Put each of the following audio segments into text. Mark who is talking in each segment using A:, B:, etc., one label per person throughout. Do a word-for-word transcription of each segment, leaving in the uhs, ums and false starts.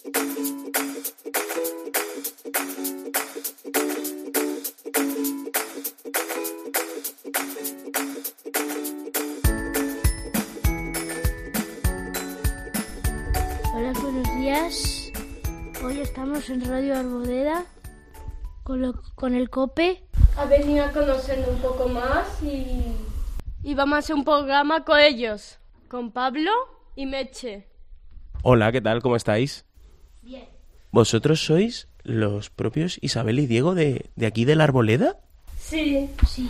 A: Hola, buenos días. Hoy estamos en Radio Arboleda con, lo, con el COPE.
B: Ha venido a conocernos un poco más y, y vamos a hacer un programa con ellos, con Pablo y Meche.
C: Hola, ¿qué tal? ¿Cómo estáis?
A: Bien.
C: ¿Vosotros sois los propios Isabel y Diego de, de aquí de la Arboleda?
B: Sí.
A: Sí.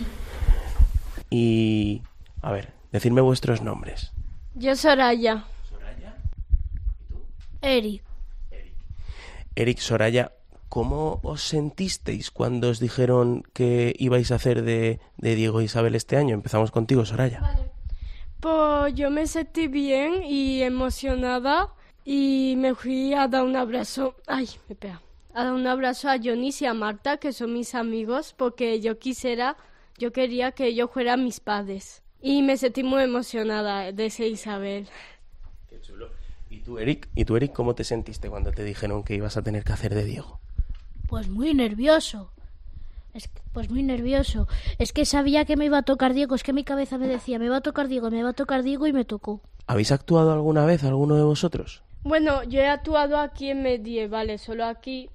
C: Y... a ver, decidme vuestros nombres.
B: Yo Soraya.
C: ¿Soraya? ¿Y tú?
A: Eric.
C: Eric. Eric, Soraya, ¿cómo os sentisteis cuando os dijeron que ibais a hacer de, de Diego e Isabel este año? Empezamos contigo, Soraya.
B: Vale. Pues yo me sentí bien y emocionada y me fui a dar un abrazo. Ay, me pega. A dar un abrazo a Jonis y a Marta, que son mis amigos, porque yo quisiera, yo quería que ellos fueran mis padres. Y me sentí muy emocionada de ser Isabel.
C: Qué chulo. ¿Y tú, Eric? ¿Y tú, Eric, cómo te sentiste cuando te dijeron que ibas a tener que hacer de Diego?
A: Pues muy nervioso. Es que, pues muy nervioso. Es que sabía que me iba a tocar Diego. Es que mi cabeza me decía, me va a tocar Diego, me va a tocar Diego y me tocó.
C: ¿Habéis actuado alguna vez, alguno de vosotros?
B: Bueno, yo he actuado aquí en Medievales, solo aquí.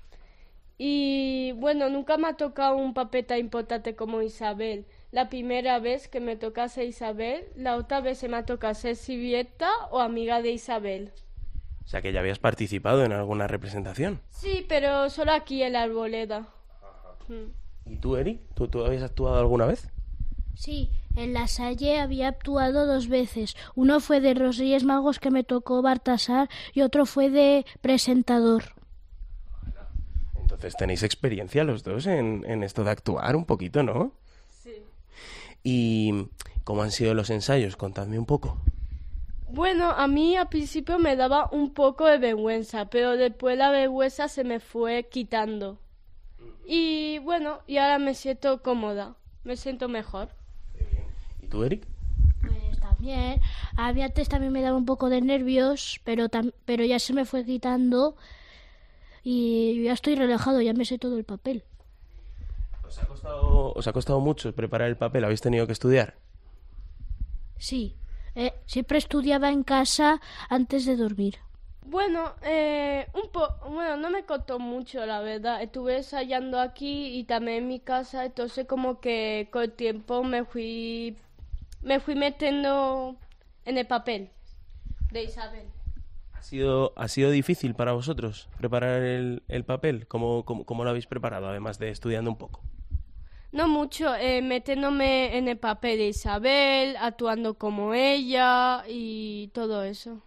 B: Y bueno, nunca me ha tocado un papel tan importante como Isabel. La primera vez que me tocase Isabel, la otra vez se me ha tocado ser sirvienta o amiga de Isabel.
C: O sea, que ya habías participado en alguna representación.
B: Sí, pero solo aquí en la Arboleda. Mm.
C: ¿Y tú, Eric? ¿Tú, ¿Tú habías actuado alguna vez?
A: Sí, en La Salle había actuado dos veces. Uno fue de los Reyes Magos que me tocó Baltasar y otro fue de presentador.
C: Entonces tenéis experiencia los dos en, en esto de actuar un poquito, ¿no?
B: Sí.
C: ¿Y cómo han sido los ensayos? Contadme un poco.
B: Bueno, a mí al principio me daba un poco de vergüenza, pero después la vergüenza se me fue quitando. Y bueno, y ahora me siento cómoda, me siento mejor.
C: ¿Y tú, Eric?
A: Pues también. A mí antes también me daba un poco de nervios, pero, tam- pero ya se me fue quitando y ya estoy relajado, ya me sé todo el papel.
C: ¿Os ha costado, os ha costado mucho preparar el papel? ¿Habéis tenido que estudiar?
A: Sí, eh, siempre estudiaba en casa antes de dormir.
B: Bueno, eh, un po bueno, no me costó mucho, la verdad. Estuve ensayando aquí y también en mi casa, entonces como que con el tiempo me fui me fui metiendo en el papel de Isabel.
C: ¿Ha sido, ha sido difícil para vosotros preparar el, el papel? ¿Cómo, cómo, cómo lo habéis preparado, además de estudiando un poco?
B: No mucho, eh, metiéndome en el papel de Isabel, actuando como ella y todo eso.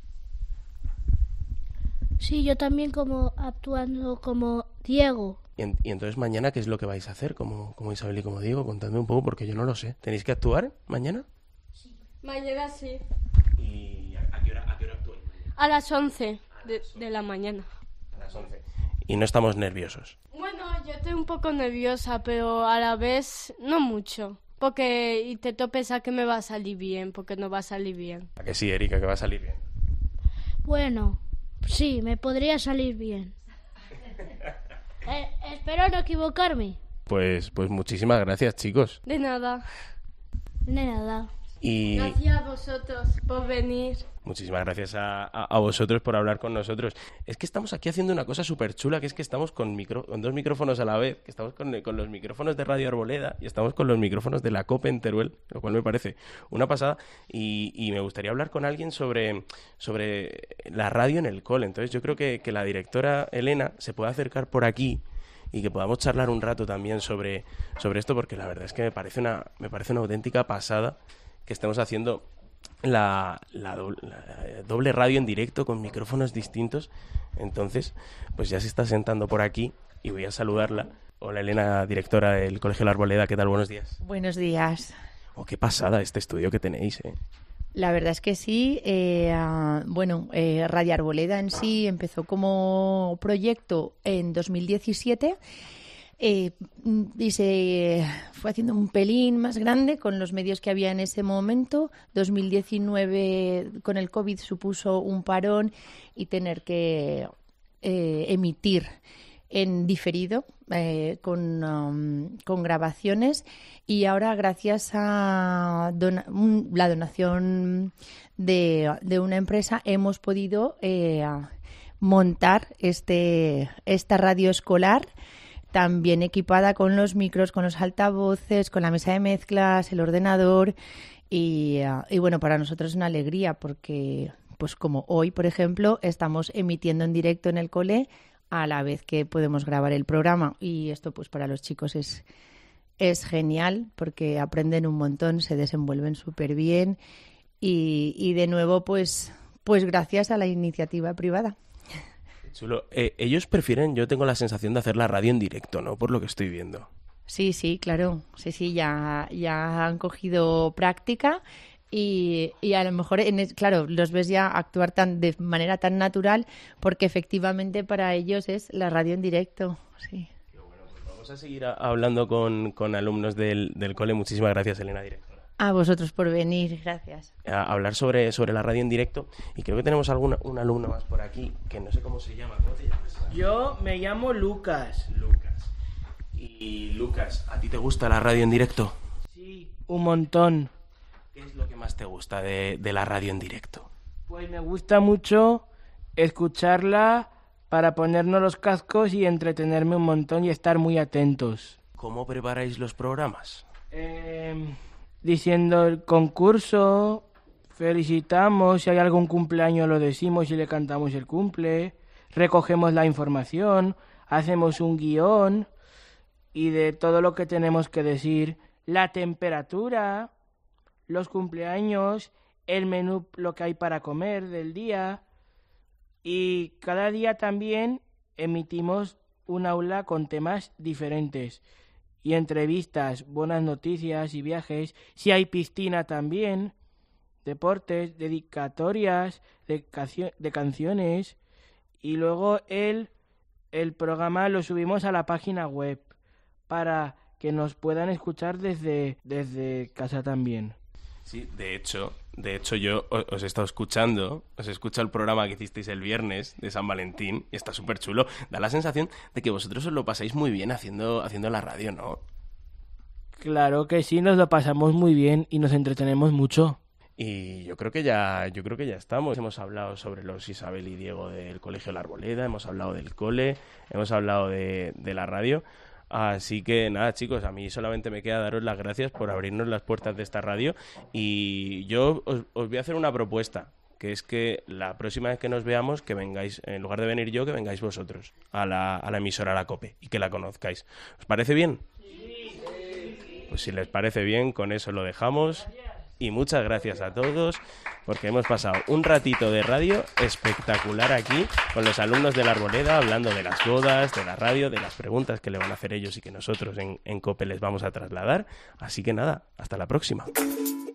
A: Sí, yo también como actuando como Diego.
C: Y, en- y entonces mañana, ¿qué es lo que vais a hacer como, como Isabel y como Diego? Contadme un poco porque yo no lo sé. ¿Tenéis que actuar mañana?
B: Mañana sí,
C: ¿Y a, a qué hora, a qué hora actuáis?
B: a las once de, de la mañana.
C: A las once. Y no estamos nerviosos.
B: Bueno, yo estoy un poco nerviosa, pero a la vez no mucho. Porque intento pensar que me va a salir bien, porque no va a salir bien.
C: ¿A que sí, Erika, que va a salir bien?
A: Bueno, sí, me podría salir bien. Eh, espero no equivocarme.
C: Pues, pues muchísimas gracias, chicos.
B: De nada.
A: De nada.
C: Y
B: Gracias a vosotros por venir.
C: muchísimas gracias a, a- a vosotros por hablar con nosotros. Es que estamos aquí haciendo una cosa súper chula, que es que estamos con, micro, con dos micrófonos a la vez, que estamos con, con los micrófonos de Radio Arboleda y estamos con los micrófonos de la COPE en Teruel, lo cual me parece una pasada. Y, y me gustaría hablar con alguien sobre, sobre la radio en el cole. Entonces yo creo que, que la directora Elena se puede acercar por aquí y que podamos charlar un rato también sobre, sobre esto, porque la verdad es que me parece una, me parece una auténtica pasada que estemos haciendo la, la, doble, la doble radio en directo con micrófonos distintos. Entonces, pues ya se está sentando por aquí y voy a saludarla. Hola, Elena, directora del Colegio La Arboleda, ¿qué tal? Buenos días.
D: Buenos días.
C: Oh, qué pasada este estudio que tenéis, ¿eh?
D: La verdad es que sí. Eh, ah, bueno, eh, Radio Arboleda en sí empezó como proyecto en dos mil diecisiete eh, y se fue haciendo un pelín más grande con los medios que había en ese momento. dos mil diecinueve con el COVID supuso un parón y tener que eh, emitir en diferido eh, con, um, con grabaciones, y ahora gracias a dona- un, la donación de, de una empresa hemos podido eh, montar este esta radio escolar, también equipada con los micros, con los altavoces, con la mesa de mezclas, el ordenador, y, uh, y bueno, para nosotros es una alegría porque, pues como hoy, por ejemplo, estamos emitiendo en directo en el cole a la vez que podemos grabar el programa, y esto pues para los chicos es, es genial porque aprenden un montón, se desenvuelven súper bien, y, y de nuevo pues, pues gracias a la iniciativa privada.
C: Chulo. Eh, ellos prefieren, yo tengo la sensación de hacer la radio en directo, ¿no? Por lo que estoy viendo.
D: Sí, sí, claro. Sí, sí, ya, ya han cogido práctica y, y a lo mejor, en es, claro, los ves ya actuar tan de manera tan natural porque efectivamente para ellos es la radio en directo, sí.
C: Qué bueno, pues vamos a seguir a, hablando con, con alumnos del, del cole. Muchísimas gracias, Elena, directora.
D: A vosotros por venir, gracias.
C: A hablar sobre, sobre la radio en directo, y creo que tenemos alguna, un alumno más por aquí, que no sé cómo se llama. ¿Cómo te llamas?
E: Yo me llamo Lucas.
C: Lucas. Y Lucas, ¿a ti te gusta la radio en directo?
E: Sí, un montón.
C: ¿Qué es lo que más te gusta de, de la radio en directo?
E: Pues me gusta mucho escucharla para ponernos los cascos y entretenerme un montón y estar muy atentos.
C: ¿Cómo preparáis los programas?
E: Eh, diciendo el concurso, felicitamos, si hay algún cumpleaños lo decimos y le cantamos el cumple, recogemos la información, hacemos un guión y de todo lo que tenemos que decir, la temperatura, los cumpleaños, el menú, lo que hay para comer del día, y cada día también emitimos un aula con temas diferentes y entrevistas, buenas noticias y viajes, si hay piscina también, deportes, dedicatorias de, cancio- de canciones, y luego el, el programa lo subimos a la página web para que nos puedan escuchar desde, desde casa también.
C: Sí, de hecho, de hecho yo os, os he estado escuchando, os he escuchado el programa que hicisteis el viernes de San Valentín y está súper chulo. Da la sensación de que vosotros os lo pasáis muy bien haciendo, haciendo la radio, ¿no?
E: Claro que sí, nos lo pasamos muy bien y nos entretenemos mucho.
C: Y yo creo que ya, yo creo que ya estamos. Hemos hablado sobre los Isabel y Diego del Colegio La Arboleda, hemos hablado del cole, hemos hablado de, de la radio. Así que nada, chicos, a mí solamente me queda daros las gracias por abrirnos las puertas de esta radio, y yo os, os voy a hacer una propuesta, que es que la próxima vez que nos veamos, que vengáis, en lugar de venir yo, que vengáis vosotros a la, a la emisora, a la COPE, y que la conozcáis. ¿Os parece bien? Sí. Pues si les parece bien, con eso lo dejamos. Y muchas gracias a todos, porque hemos pasado un ratito de radio espectacular aquí con los alumnos de La Arboleda, hablando de las bodas, de la radio, de las preguntas que le van a hacer ellos y que nosotros en, en COPE les vamos a trasladar. Así que nada, hasta la próxima.